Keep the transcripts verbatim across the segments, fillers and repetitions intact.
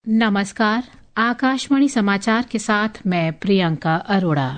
नमस्कार, आकाशवाणी समाचार के साथ मैं प्रियंका अरोड़ा।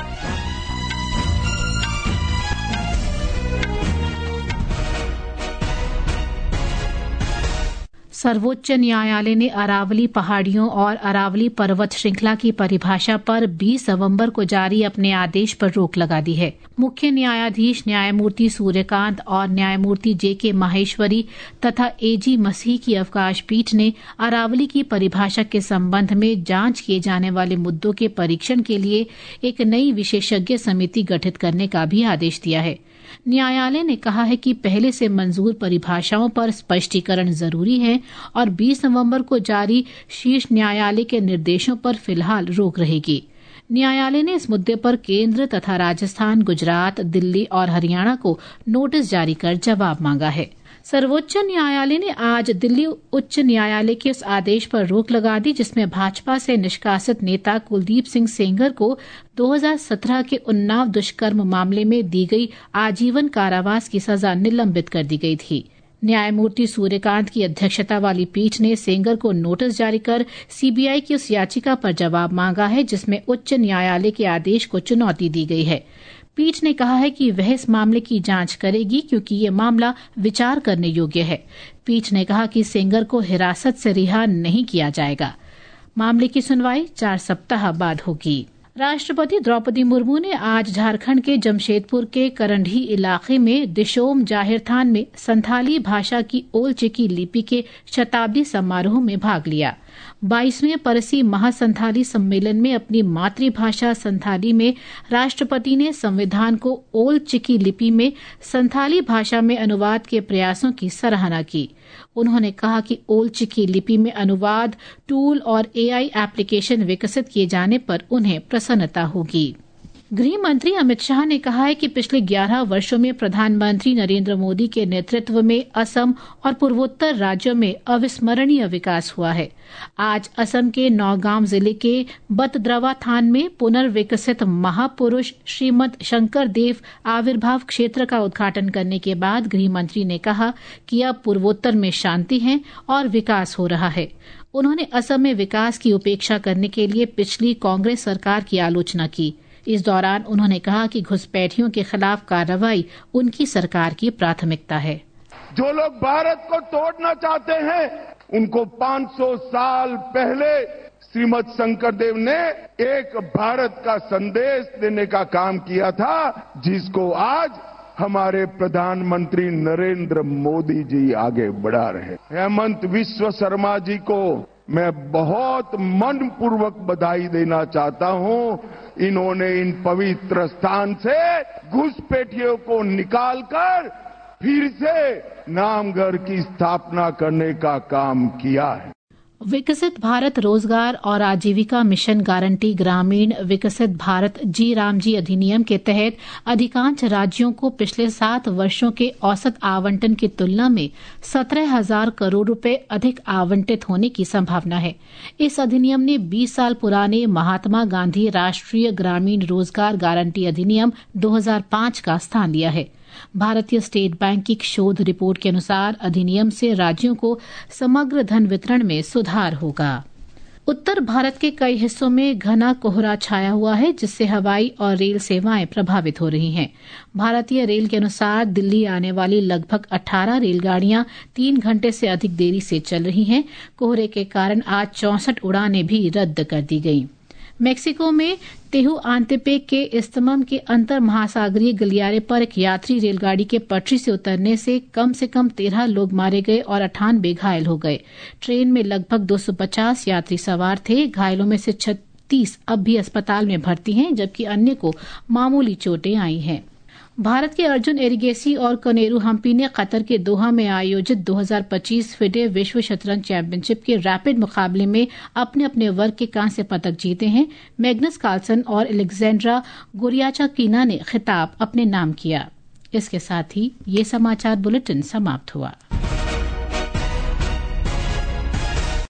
सर्वोच्च न्यायालय ने अरावली पहाड़ियों और अरावली पर्वत श्रृंखला की परिभाषा पर बीस नवंबर को जारी अपने आदेश पर रोक लगा दी है। मुख्य न्यायाधीश न्यायमूर्ति सूर्यकांत और न्यायमूर्ति जे के माहेश्वरी तथा एजी मसीह की अवकाश पीठ ने अरावली की परिभाषा के संबंध में जांच किए जाने वाले मुद्दों के परीक्षण के लिए एक नई विशेषज्ञ समिति गठित करने का भी आदेश दिया है। न्यायालय ने कहा है कि पहले से मंजूर परिभाषाओं पर स्पष्टीकरण जरूरी है और बीस नवंबर को जारी शीर्ष न्यायालय के निर्देशों पर फिलहाल रोक रहेगी। न्यायालय ने इस मुद्दे पर केंद्र तथा राजस्थान, गुजरात, दिल्ली और हरियाणा को नोटिस जारी कर जवाब मांगा है। सर्वोच्च न्यायालय ने आज दिल्ली उच्च न्यायालय के उस आदेश पर रोक लगा दी जिसमें भाजपा से निष्कासित नेता कुलदीप सिंह सेंगर को दो हज़ार सत्रह के उन्नाव दुष्कर्म मामले में दी गई आजीवन कारावास की सजा निलंबित कर दी गई थी। न्यायमूर्ति सूर्यकांत की अध्यक्षता वाली पीठ ने सेंगर को नोटिस जारी कर सीबीआई की उस याचिका पर जवाब मांगा है जिसमें उच्च न्यायालय के आदेश को चुनौती दी गई है। पीठ ने कहा है कि वह इस मामले की जांच करेगी क्योंकि ये मामला विचार करने योग्य है। पीठ ने कहा कि सेंगर को हिरासत से रिहा नहीं किया जाएगा। मामले की सुनवाई चार सप्ताह बाद होगी। राष्ट्रपति द्रौपदी मुर्मू ने आज झारखंड के जमशेदपुर के करंढी इलाके में दिशोम जाहिर थान में संथाली भाषा की ओल चिकी लिपि के शताब्दी समारोह में भाग लिया। बाईसवें परसी महासंथाली सम्मेलन में अपनी मातृभाषा संथाली में राष्ट्रपति ने संविधान को ओल चिकी लिपि में संथाली भाषा में अनुवाद के प्रयासों की सराहना की। उन्होंने कहा कि ओल चिकी लिपि में अनुवाद टूल और एआई एप्लीकेशन विकसित किए जाने पर उन्हें प्रसन्नता होगी। गृह मंत्री अमित शाह ने कहा है कि पिछले ग्यारह वर्षों में प्रधानमंत्री नरेंद्र मोदी के नेतृत्व में असम और पूर्वोत्तर राज्यों में अविस्मरणीय विकास हुआ है। आज असम के नौगांव जिले के बतद्रवा थान में पुनर्विकसित महापुरुष श्रीमद शंकर देव आविर्भाव क्षेत्र का उद्घाटन करने के बाद गृह मंत्री ने कहा कि अब पूर्वोत्तर में शांति है और विकास हो रहा है। उन्होंने असम में विकास की उपेक्षा करने के लिए पिछली कांग्रेस सरकार की आलोचना की। इस दौरान उन्होंने कहा कि घुसपैठियों के खिलाफ कार्रवाई उनकी सरकार की प्राथमिकता है। जो लोग भारत को तोड़ना चाहते हैं उनको पाँच सौ साल पहले श्रीमद शंकरदेव ने एक भारत का संदेश देने का काम किया था, जिसको आज हमारे प्रधानमंत्री नरेंद्र मोदी जी आगे बढ़ा रहे। हेमंत विश्व शर्मा जी को मैं बहुत मनपूर्वक बधाई देना चाहता हूं। इन्होंने इन पवित्र स्थान से घुसपैठियों को निकालकर फिर से नामघर की स्थापना करने का काम किया है। विकसित भारत रोजगार और आजीविका मिशन गारंटी ग्रामीण विकसित भारत जी राम जी अधिनियम के तहत अधिकांश राज्यों को पिछले सात वर्षों के औसत आवंटन की तुलना में सत्रह हजार करोड़ रुपए अधिक आवंटित होने की संभावना है। इस अधिनियम ने बीस साल पुराने महात्मा गांधी राष्ट्रीय ग्रामीण रोजगार गारंटी अधिनियम दो हज़ार पाँच का स्थान लिया है। भारतीय स्टेट बैंक की शोध रिपोर्ट के अनुसार अधिनियम से राज्यों को समग्र धन वितरण में सुधार होगा। उत्तर भारत के कई हिस्सों में घना कोहरा छाया हुआ है जिससे हवाई और रेल सेवाएं प्रभावित हो रही हैं। भारतीय रेल के अनुसार दिल्ली आने वाली लगभग अठारह रेलगाड़ियां तीन घंटे से अधिक देरी से चल रही हैं। कोहरे के कारण आज चौसठ उड़ानें भी रद्द कर दी गईं। मेक्सिको में तेहुआंतेपेक के इस्तमम के अंतर महासागरीय गलियारे पर एक यात्री रेलगाड़ी के पटरी से उतरने से कम से कम तेरह लोग मारे गए और अट्ठानबे घायल हो गए। ट्रेन में लगभग दो सौ पचास यात्री सवार थे। घायलों में से छत्तीस अब भी अस्पताल में भर्ती हैं जबकि अन्य को मामूली चोटें आई हैं। भारत के अर्जुन एरिगेसी और कनेरू हम्पी ने कतर के दोहा में आयोजित दो हज़ार पच्चीस फिडे विश्व शतरंज चैंपियनशिप के रैपिड मुकाबले में अपने अपने वर्ग के कांस्य पदक जीते हैं। मैग्नस कार्लसन और एलेक्जेंड्रा गोरियाचाकिना ने खिताब अपने नाम किया। इसके साथ ही ये समाचार बुलेटिन समाप्त हुआ।